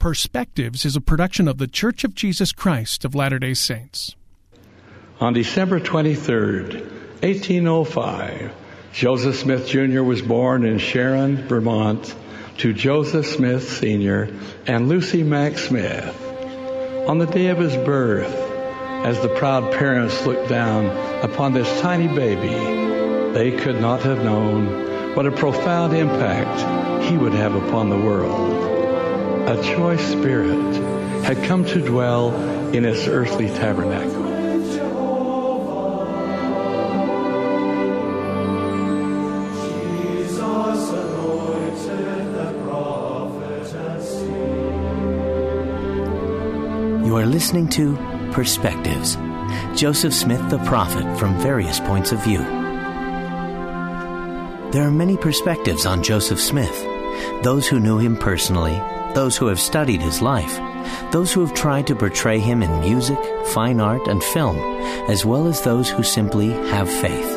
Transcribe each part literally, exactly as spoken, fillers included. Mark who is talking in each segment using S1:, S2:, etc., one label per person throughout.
S1: Perspectives is a production of The Church of Jesus Christ of Latter-day Saints.
S2: On December twenty-third, eighteen oh five, Joseph Smith Junior was born in Sharon, Vermont, to Joseph Smith Senior and Lucy Mack Smith. On the day of his birth, as the proud parents looked down upon this tiny baby, they could not have known what a profound impact he would have upon the world. A choice spirit had come to dwell in its earthly tabernacle.
S3: You are listening to Perspectives, Joseph Smith the Prophet from various points of view. There are many perspectives on Joseph Smith, those who knew him personally, those who have studied his life, those who have tried to portray him in music, fine art, and film, as well as those who simply have faith.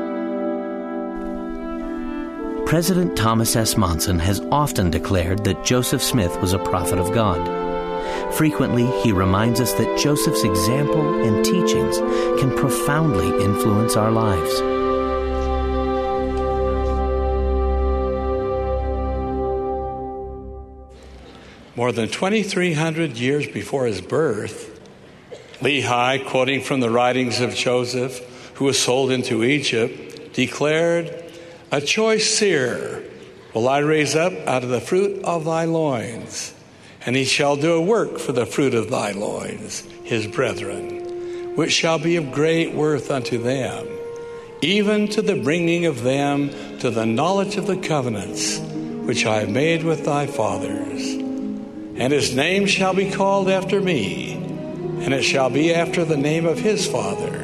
S3: President Thomas S. Monson has often declared that Joseph Smith was a prophet of God. Frequently, he reminds us that Joseph's example and teachings can profoundly influence our lives.
S2: More than twenty-three hundred years before his birth, Lehi, quoting from the writings of Joseph, who was sold into Egypt, declared, "A choice seer will I raise up out of the fruit of thy loins, and he shall do a work for the fruit of thy loins, his brethren, which shall be of great worth unto them, even to the bringing of them to the knowledge of the covenants which I have made with thy fathers. And his name shall be called after me, and it shall be after the name of his father."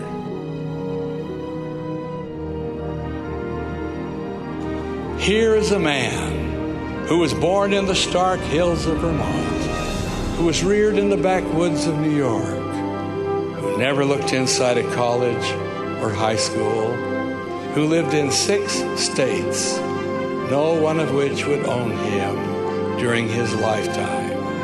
S2: Here is a man who was born in the stark hills of Vermont, who was reared in the backwoods of New York, who never looked inside a college or high school, who lived in six states, no one of which would own him during his lifetime.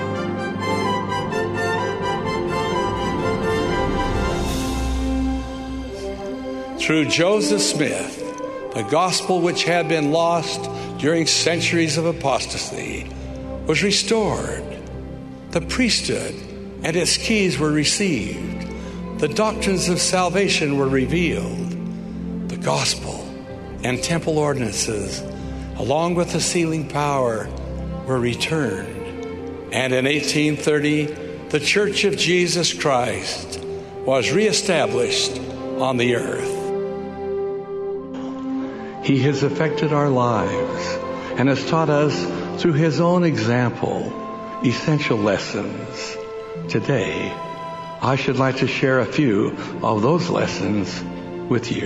S2: Through Joseph Smith, the gospel which had been lost during centuries of apostasy was restored. The priesthood and its keys were received. The doctrines of salvation were revealed. The gospel and temple ordinances, along with the sealing power, were returned. And in eighteen thirty, the Church of Jesus Christ was reestablished on the earth. He has affected our lives and has taught us through his own example essential lessons. Today, I should like to share a few of those lessons with you.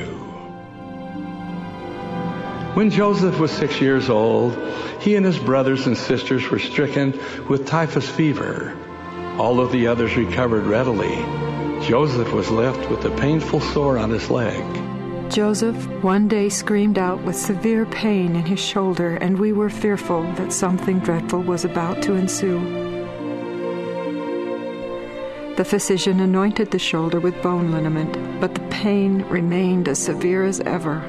S2: When Joseph was six years old, he and his brothers and sisters were stricken with typhus fever. All of the others recovered readily. Joseph was left with a painful sore on his leg.
S4: Joseph one day screamed out with severe pain in his shoulder, and we were fearful that something dreadful was about to ensue. The physician anointed the shoulder with bone liniment, but the pain remained as severe as ever.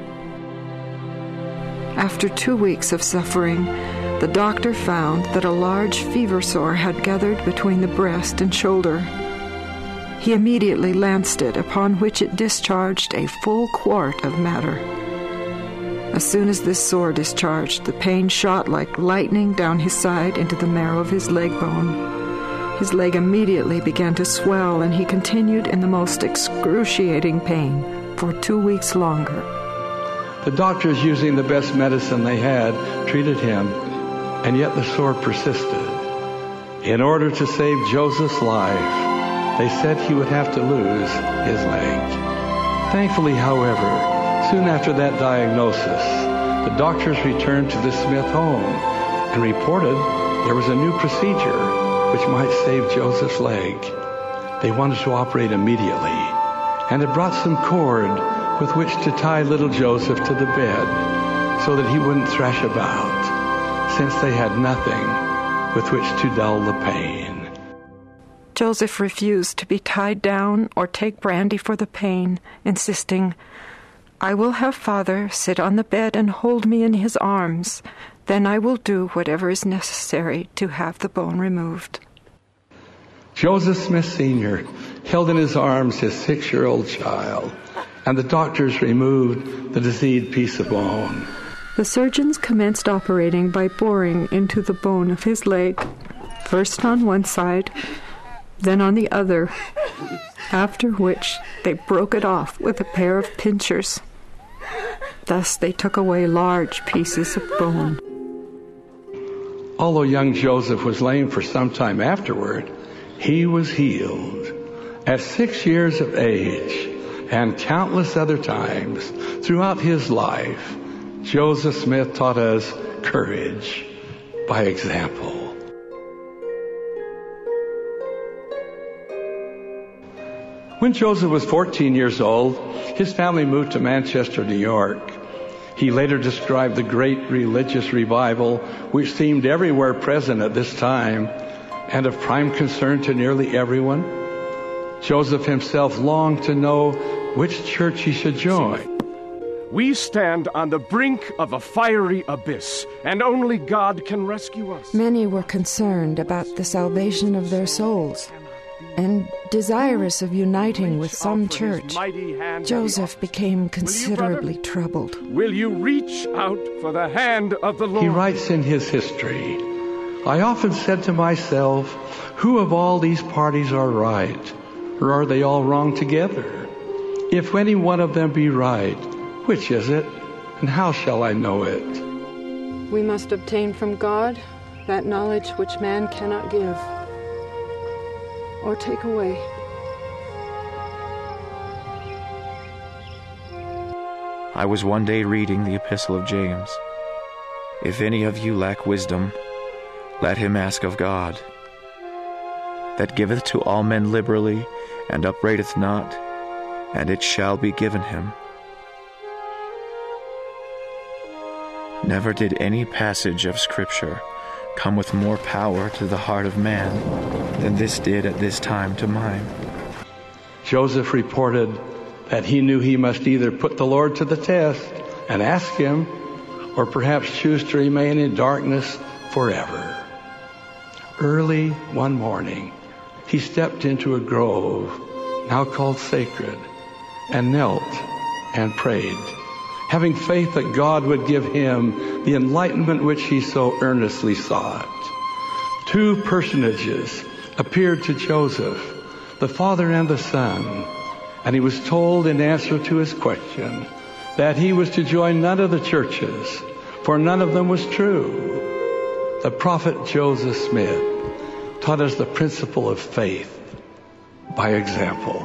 S4: After two weeks of suffering, the doctor found that a large fever sore had gathered between the breast and shoulder. He immediately lanced it, upon which it discharged a full quart of matter. As soon as this sore discharged, the pain shot like lightning down his side into the marrow of his leg bone. His leg immediately began to swell, and he continued in the most excruciating pain for two weeks longer.
S2: The doctors, using the best medicine they had, treated him, and yet the sore persisted. In order to save Joseph's life, they said he would have to lose his leg. Thankfully, however, soon after that diagnosis, the doctors returned to the Smith home and reported there was a new procedure which might save Joseph's leg. They wanted to operate immediately, and had brought some cord with which to tie little Joseph to the bed so that he wouldn't thrash about, since they had nothing with which to dull the pain.
S4: Joseph refused to be tied down or take brandy for the pain, insisting, "I will have Father sit on the bed and hold me in his arms. Then I will do whatever is necessary to have the bone removed."
S2: Joseph Smith Senior held in his arms his six-year-old child, and the doctors removed the diseased piece of bone.
S4: The surgeons commenced operating by boring into the bone of his leg, first on one side, then on the other, after which they broke it off with a pair of pincers. Thus they took away large pieces of bone.
S2: Although young Joseph was lame for some time afterward, he was healed. At six years of age, and countless other times throughout his life, Joseph Smith taught us courage by example. When Joseph was fourteen years old, his family moved to Manchester, New York. He later described the great religious revival which seemed everywhere present at this time and of prime concern to nearly everyone. Joseph himself longed to know which church he should join.
S5: We stand on the brink of a fiery abyss, and only God can rescue us.
S4: Many were concerned about the salvation of their souls, and desirous of uniting with some church. Joseph became considerably troubled.
S5: Will you reach out for the hand of the Lord?
S2: He writes in his history, "I often said to myself, who of all these parties are right, or are they all wrong together? If any one of them be right, which is it, and how shall I know it?"
S4: We must obtain from God that knowledge which man cannot give or take away.
S6: I was one day reading the Epistle of James. "If any of you lack wisdom, let him ask of God, that giveth to all men liberally, and upbraideth not, and it shall be given him." Never did any passage of Scripture come with more power to the heart of man than this did at this time to mine.
S2: Joseph reported that he knew he must either put the Lord to the test and ask him, or perhaps choose to remain in darkness forever. Early one morning, he stepped into a grove, now called sacred, and knelt and prayed, having faith that God would give him the enlightenment which he so earnestly sought. Two personages appeared to Joseph, the Father and the Son, and he was told in answer to his question that he was to join none of the churches, for none of them was true. The prophet Joseph Smith taught us the principle of faith by example.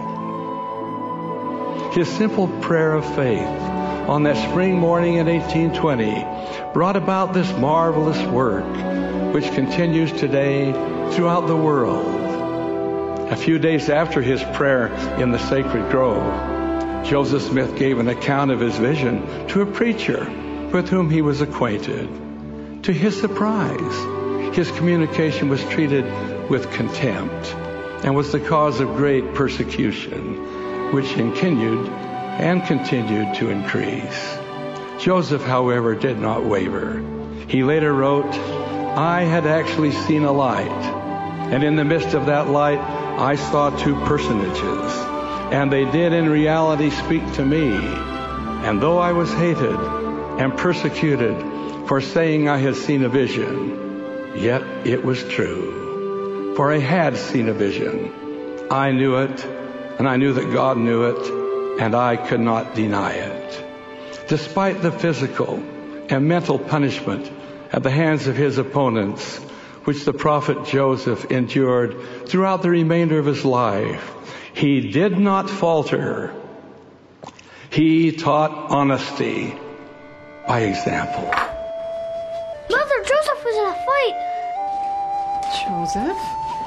S2: His simple prayer of faith on that spring morning in eighteen twenty brought about this marvelous work which continues today throughout the world. A few days after his prayer in the sacred grove, Joseph Smith gave an account of his vision to a preacher with whom he was acquainted. To his surprise, his communication was treated with contempt and was the cause of great persecution, which continued and continued to increase. Joseph, however, did not waver. He later wrote, "I had actually seen a light, and in the midst of that light I saw two personages, and they did in reality speak to me. And though I was hated and persecuted for saying I had seen a vision, yet it was true. For I had seen a vision. I knew it, and I knew that God knew it, and I could not deny it." Despite the physical and mental punishment at the hands of his opponents, which the prophet Joseph endured throughout the remainder of his life, he did not falter. He taught honesty by example.
S7: Mother, Joseph was in a fight.
S4: Joseph?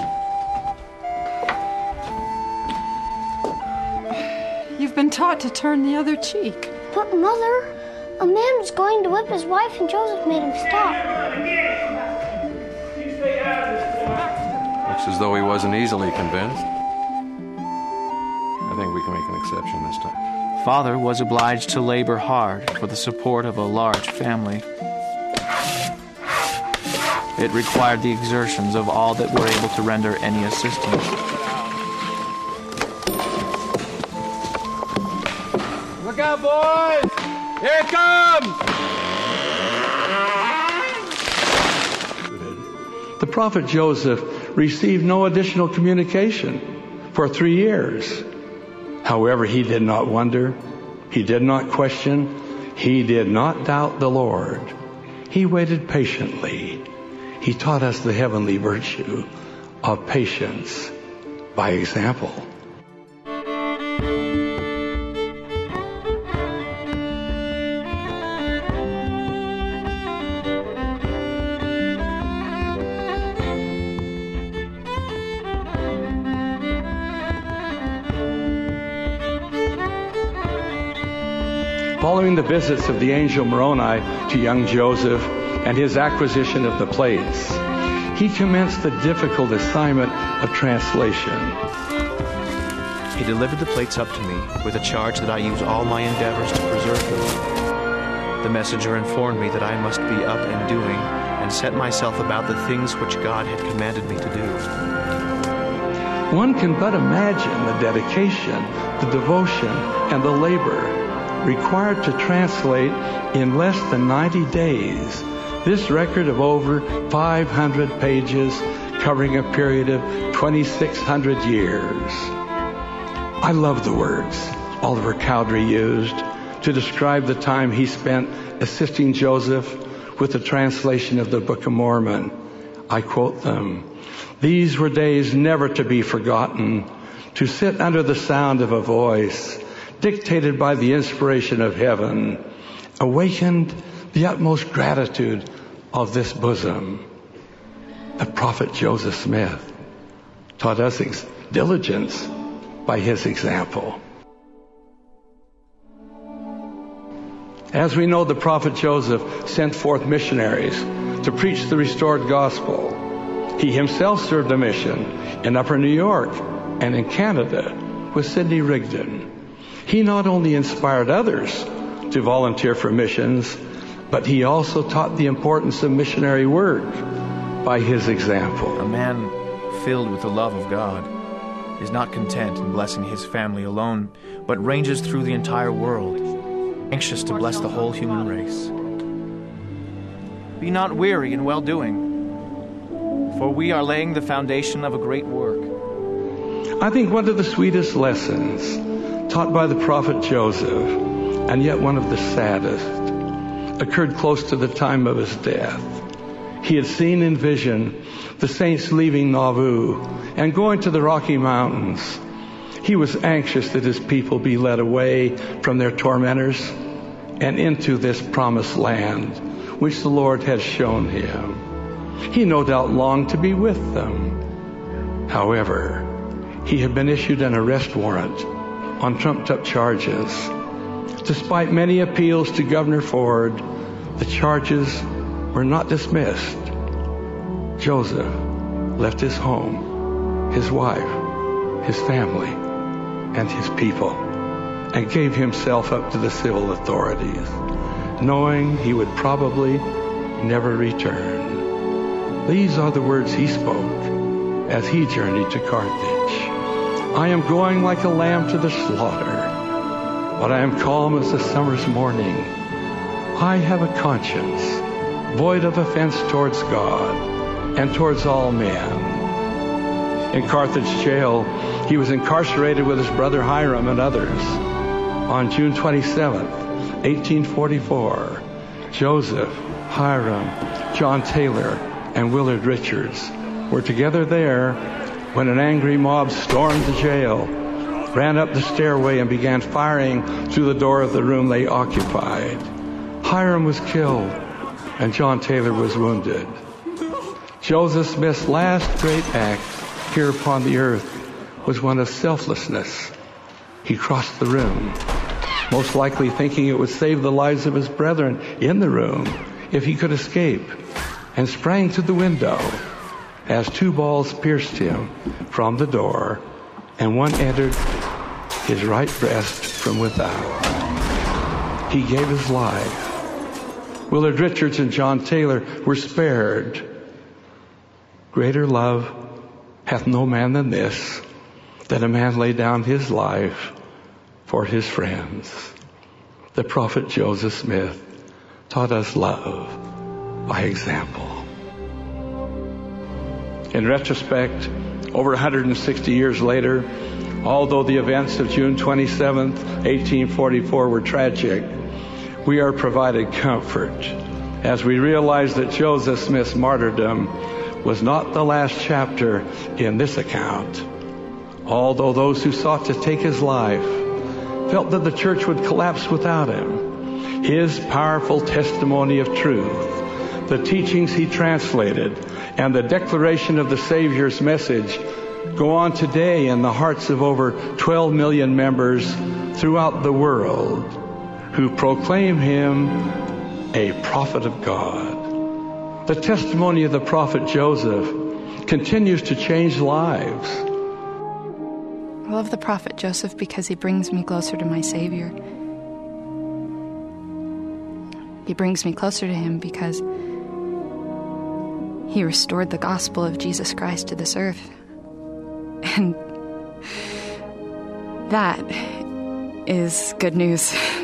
S4: You've been taught to turn the other cheek.
S7: But, Mother, a man was going to whip his wife and Joseph made him stop.
S8: as though he wasn't easily convinced. I think we can make an exception this time.
S6: Father was obliged to labor hard for the support of a large family. It required the exertions of all that were able to render any assistance.
S5: Look out, boys! Here it comes!
S2: The prophet Joseph received no additional communication for three years. However, he did not wonder, he did not question, he did not doubt the Lord. He waited patiently. He taught us the heavenly virtue of patience by example. Following the visits of the angel Moroni to young Joseph and his acquisition of the plates, he commenced the difficult assignment of translation.
S6: He delivered the plates up to me with a charge that I use all my endeavors to preserve them. The messenger informed me that I must be up and doing and set myself about the things which God had commanded me to do.
S2: One can but imagine the dedication, the devotion, and the labor required to translate in less than ninety days this record of over five hundred pages covering a period of twenty-six hundred years. I love the words Oliver Cowdery used to describe the time he spent assisting Joseph with the translation of the Book of Mormon. I quote them: "These were days never to be forgotten, to sit under the sound of a voice dictated by the inspiration of heaven, awakened the utmost gratitude of this bosom." The prophet Joseph Smith taught us ex- diligence by his example. As we know, the prophet Joseph sent forth missionaries to preach the restored gospel. He himself served a mission in Upper New York and in Canada with Sidney Rigdon. He not only inspired others to volunteer for missions, but he also taught the importance of missionary work by his example.
S6: A man filled with the love of God is not content in blessing his family alone, but ranges through the entire world, anxious to bless the whole human race. Be not weary in well-doing, for we are laying the foundation of a great work.
S2: I think one of the sweetest lessons taught by the prophet Joseph, and yet one of the saddest, occurred close to the time of his death. He had seen in vision the saints leaving Nauvoo and going to the Rocky Mountains. He was anxious that his people be led away from their tormentors and into this promised land, which the Lord had shown him. He no doubt longed to be with them. However, he had been issued an arrest warrant on trumped-up charges. Despite many appeals to Governor Ford, the charges were not dismissed. Joseph left his home, his wife, his family, and his people, and gave himself up to the civil authorities, knowing he would probably never return. These are the words he spoke as he journeyed to Carthage. "I am going like a lamb to the slaughter, but I am calm as the summer's morning. I have a conscience, void of offense towards God and towards all men." In Carthage jail, he was incarcerated with his brother Hiram and others. On June twenty-seventh, eighteen forty-four, Joseph, Hiram, John Taylor, and Willard Richards were together there when an angry mob stormed the jail, ran up the stairway, and began firing through the door of the room they occupied. Hiram was killed, and John Taylor was wounded. Joseph Smith's last great act here upon the earth was one of selflessness. He crossed the room, most likely thinking it would save the lives of his brethren in the room if he could escape, and sprang to the window. as two balls pierced him from the door, and one entered his right breast from without. He gave his life. Willard Richards and John Taylor were spared. Greater love hath no man than this, that a man lay down his life for his friends. The prophet Joseph Smith taught us love by example. In retrospect, over one hundred sixty years later, although the events of June twenty-seventh, eighteen forty-four were tragic, we are provided comfort as we realize that Joseph Smith's martyrdom was not the last chapter in this account. Although those who sought to take his life felt that the church would collapse without him, his powerful testimony of truth, the teachings he translated, and the declaration of the Savior's message go on today in the hearts of over twelve million members throughout the world who proclaim him a prophet of God. The testimony of the prophet Joseph continues to change lives.
S9: I love the prophet Joseph because he brings me closer to my Savior. He brings me closer to him because he restored the gospel of Jesus Christ to this earth. And that is good news.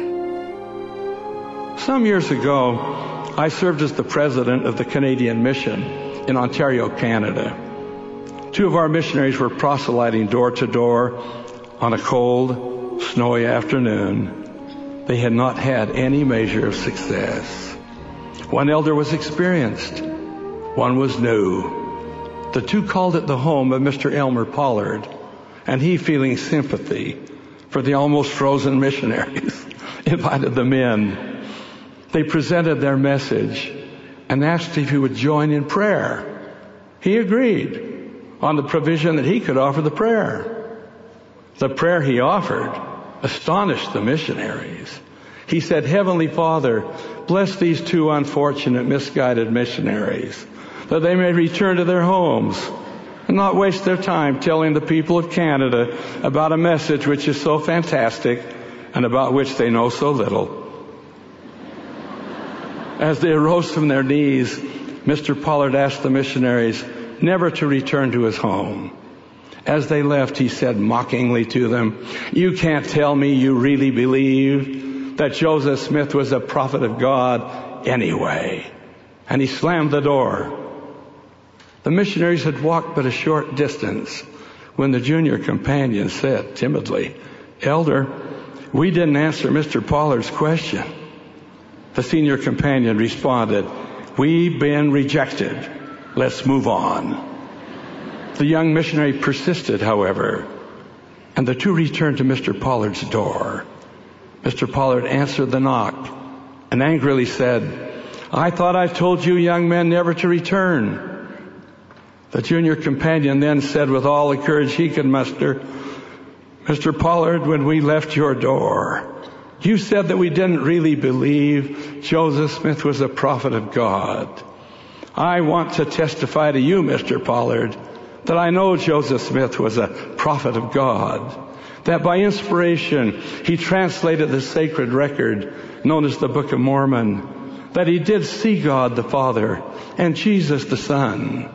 S2: Some years ago, I served as the president of the Canadian Mission in Ontario, Canada. Two of our missionaries were proselyting door to door on a cold, snowy afternoon. They had not had any measure of success. One elder was experienced. One was new. The two called at the home of Mister Elmer Pollard, and he, feeling sympathy for the almost frozen missionaries, invited them in. They presented their message and asked if he would join in prayer. He agreed on the provision that he could offer the prayer. The prayer he offered astonished the missionaries. He said, "Heavenly Father, bless these two unfortunate, misguided missionaries, that they may return to their homes and not waste their time telling the people of Canada about a message which is so fantastic and about which they know so little." As they arose from their knees, Mister Pollard asked the missionaries never to return to his home. As they left, he said mockingly to them, "You can't tell me you really believe that Joseph Smith was a prophet of God anyway." And he slammed the door. The missionaries had walked but a short distance when the junior companion said timidly, "Elder, we didn't answer Mister Pollard's question." The senior companion responded, "We've been rejected. Let's move on." The young missionary persisted, however, and the two returned to Mister Pollard's door. Mister Pollard answered the knock and angrily said, "I thought I told you young men never to return." The junior companion then said with all the courage he could muster, "Mister Pollard, when we left your door, you said that we didn't really believe Joseph Smith was a prophet of God. I want to testify to you, Mister Pollard, that I know Joseph Smith was a prophet of God, that by inspiration he translated the sacred record known as the Book of Mormon, that he did see God the Father and Jesus the Son."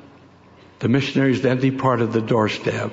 S2: The missionaries then departed the doorstep.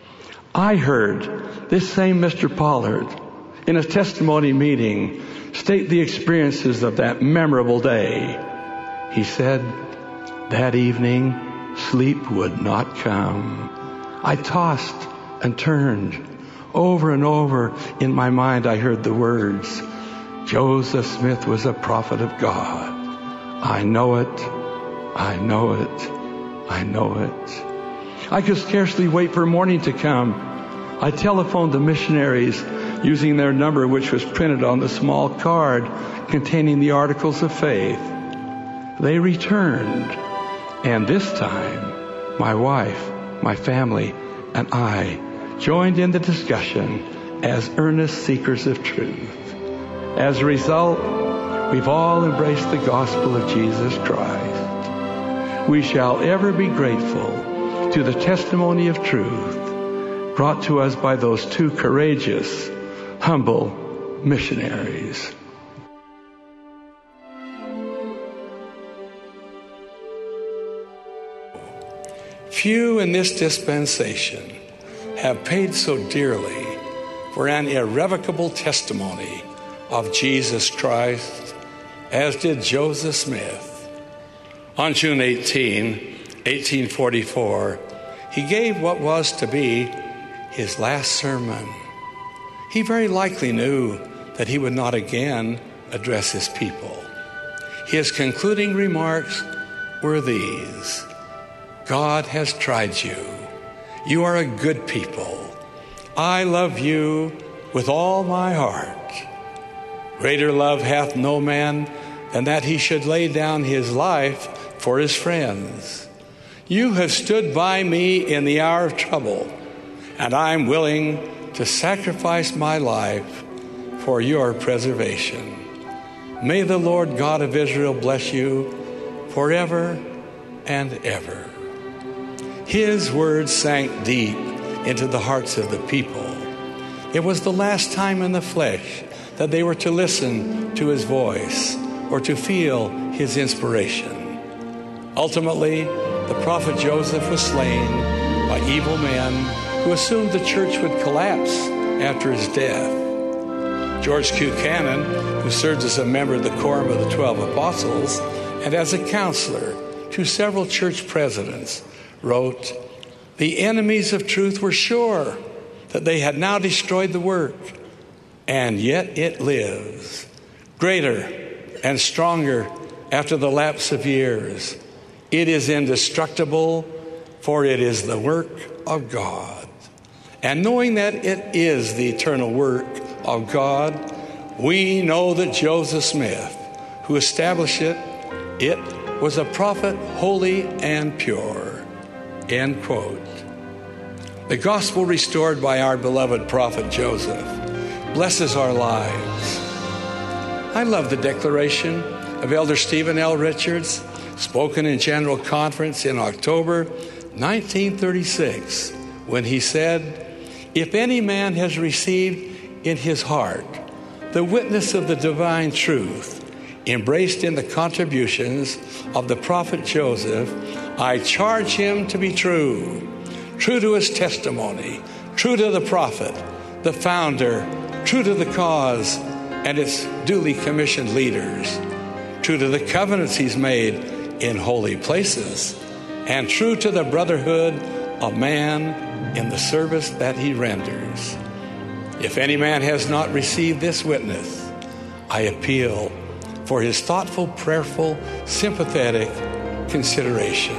S2: I heard this same Mister Pollard in a testimony meeting state the experiences of that memorable day. He said, "That evening, sleep would not come. I tossed and turned. Over and over in my mind I heard the words, 'Joseph Smith was a prophet of God. I know it, I know it, I know it.' I could scarcely wait for morning to come. I telephoned the missionaries using their number, which was printed on the small card containing the articles of faith. They returned, and this time my wife, my family, and I joined in the discussion as earnest seekers of truth. As a result, we've all embraced the gospel of Jesus Christ. we shall ever be grateful to the testimony of truth brought to us by those two courageous, humble missionaries. Few in this dispensation have paid so dearly for an irrevocable testimony of Jesus Christ as did Joseph Smith. On June eighteenth, eighteen forty-four, he gave what was to be his last sermon. He very likely knew that he would not again address his people. His concluding remarks were these: God has tried you. You are a good people. I love you with all my heart. Greater love hath no man than that he should lay down his life for his friends. You have stood by me in the hour of trouble, and I am willing to sacrifice my life for your preservation. May the Lord God of Israel bless you forever and ever. His words sank deep into the hearts of the people. It was the last time in the flesh that they were to listen to his voice or to feel his inspiration. Ultimately, the prophet Joseph was slain by evil men who assumed the church would collapse after his death. George Q. Cannon, who served as a member of the Quorum of the Twelve Apostles and as a counselor to several church presidents, wrote, "The enemies of truth were sure that they had now destroyed the work, and yet it lives, greater and stronger after the lapse of years. It is indestructible, for it is the work of God." And knowing that it is the eternal work of God, we know that Joseph Smith, who established it, it was a prophet holy and pure. End quote. The gospel restored by our beloved prophet Joseph blesses our lives. I love the declaration of Elder Stephen L. Richards, spoken in General Conference in October nineteen thirty-six, when he said, "If any man has received in his heart the witness of the divine truth embraced in the contributions of the prophet Joseph, I charge him to be true, true to his testimony, true to the prophet, the founder, true to the cause and its duly commissioned leaders, true to the covenants he's made in holy places, and true to the brotherhood of man in the service that he renders. If any man has not received this witness, I appeal for his thoughtful, prayerful, sympathetic consideration.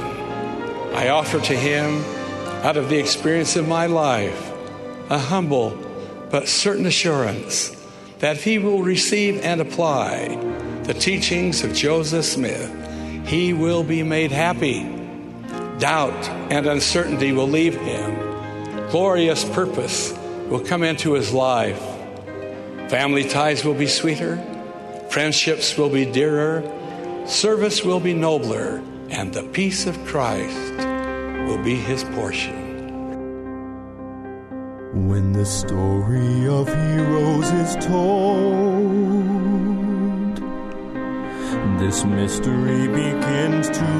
S2: I offer to him, out of the experience of my life, a humble but certain assurance that if he will receive and apply the teachings of Joseph Smith, he will be made happy. Doubt and uncertainty will leave him. Glorious purpose will come into his life. Family ties will be sweeter. Friendships will be dearer. Service will be nobler. And the peace of Christ will be his portion.
S10: When the story of heroes is told, this mystery begins to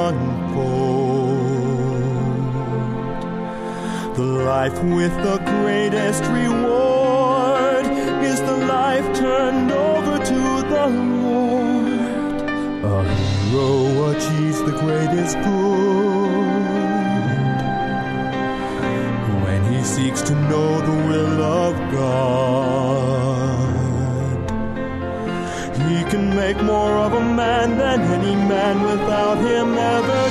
S10: unfold. The life with the greatest reward is the life turned over to the Lord. A hero achieves the greatest good when he seeks to know the will of God. He can make more of a man than any man without him ever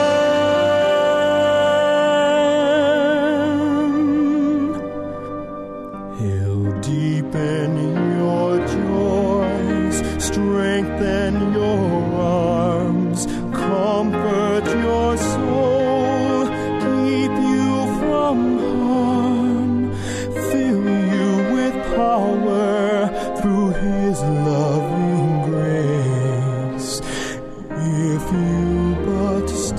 S10: can. He'll deepen your joys, strengthen your arms, comfort your soul, keep you from harm, fill you with power through his loving grace. If you but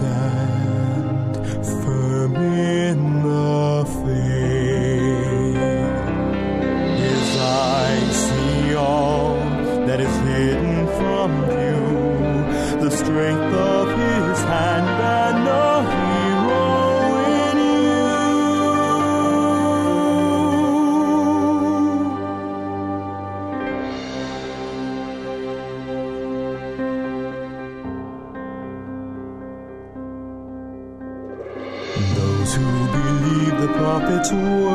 S10: those who believe the prophet's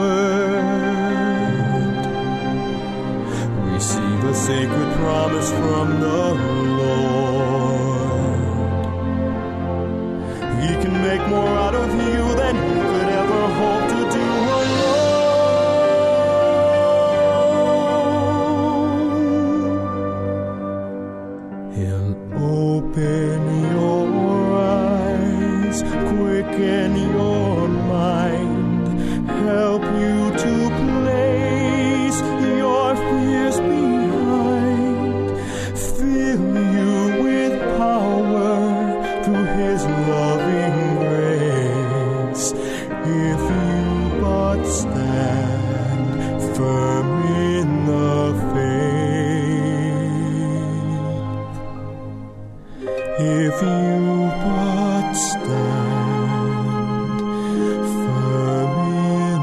S10: word receive a sacred promise from the Lord. He can make more out of you than you could ever hope to do alone. He'll open your eyes, quicken your mind, help you to place your fears behind, fill you with power through His loving grace. If you but stand firm in the faith, if you but stand firm in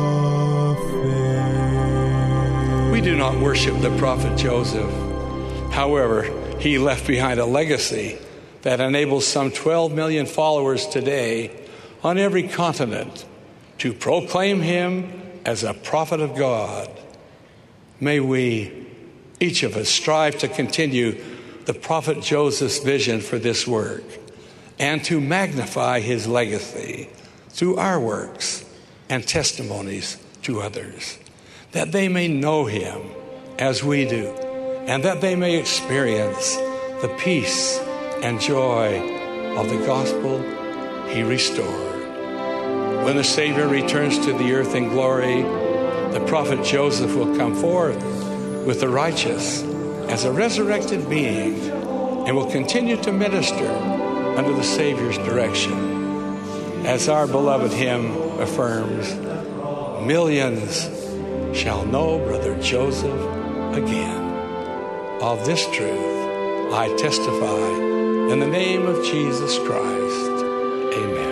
S10: the faith.
S2: We do not worship the prophet Joseph. However, he left behind a legacy that enables some twelve million followers today on every continent to proclaim him as a prophet of God. May we, each of us, strive to continue the prophet Joseph's vision for this work and to magnify his legacy through our works and testimonies to others, that they may know him as we do, and that they may experience the peace and joy of the gospel he restored. When the Savior returns to the earth in glory, the prophet Joseph will come forth with the righteous as a resurrected being and will continue to minister under the Savior's direction. As our beloved hymn affirms, millions shall know Brother Joseph again. Of this truth I testify in the name of Jesus Christ. Amen.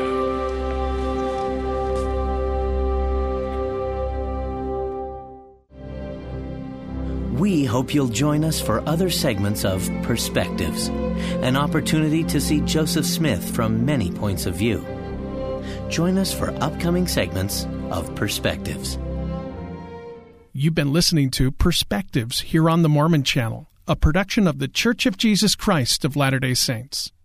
S3: We hope you'll join us for other segments of Perspectives, an opportunity to see Joseph Smith from many points of view. Join us for upcoming segments of Perspectives.
S1: You've been listening to Perspectives here on the Mormon Channel, a production of The Church of Jesus Christ of Latter-day Saints.